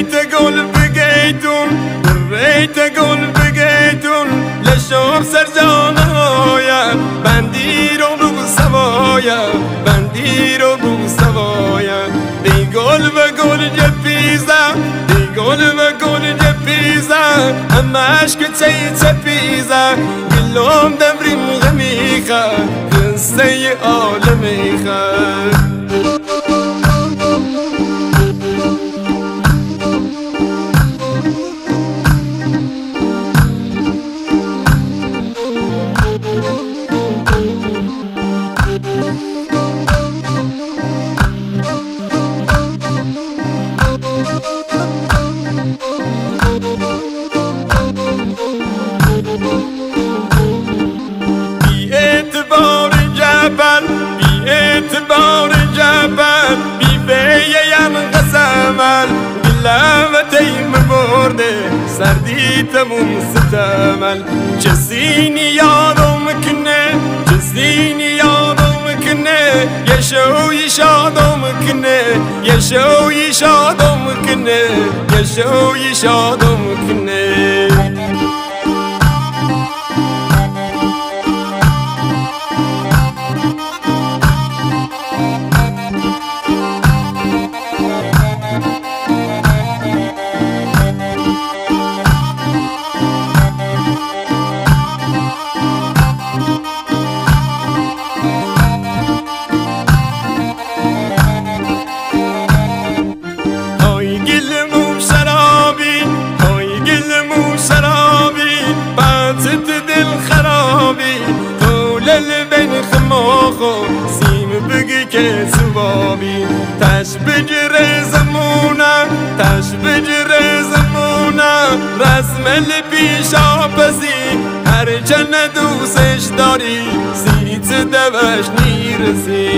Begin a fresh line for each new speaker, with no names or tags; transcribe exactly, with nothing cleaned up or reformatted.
ريت اقول بقيتون ريت اقول بقيتون لشوف سرجانايا بنديرو بسوايا بنديرو بسوايا بيقول بقول جبيزة بيقول بقول جبيزة اما عشق تسيد سبيزة كلهم دمري مغميخة قصي عالميخة باعتبار جبل باعتبار جبل بی‌بیه من قسمل گلامتیم برده سردی تموم ستمل چسینی یادم کنه چسینی یادم کنه یه شوی شادم کنه یه شوی شادم کنه یه شوی شادم کنه سیم بگی که سوابی تش بجره زمونه تش بجره زمونه رسم پیش آپسی هر چند دوستش داری سیت دوش نیرسی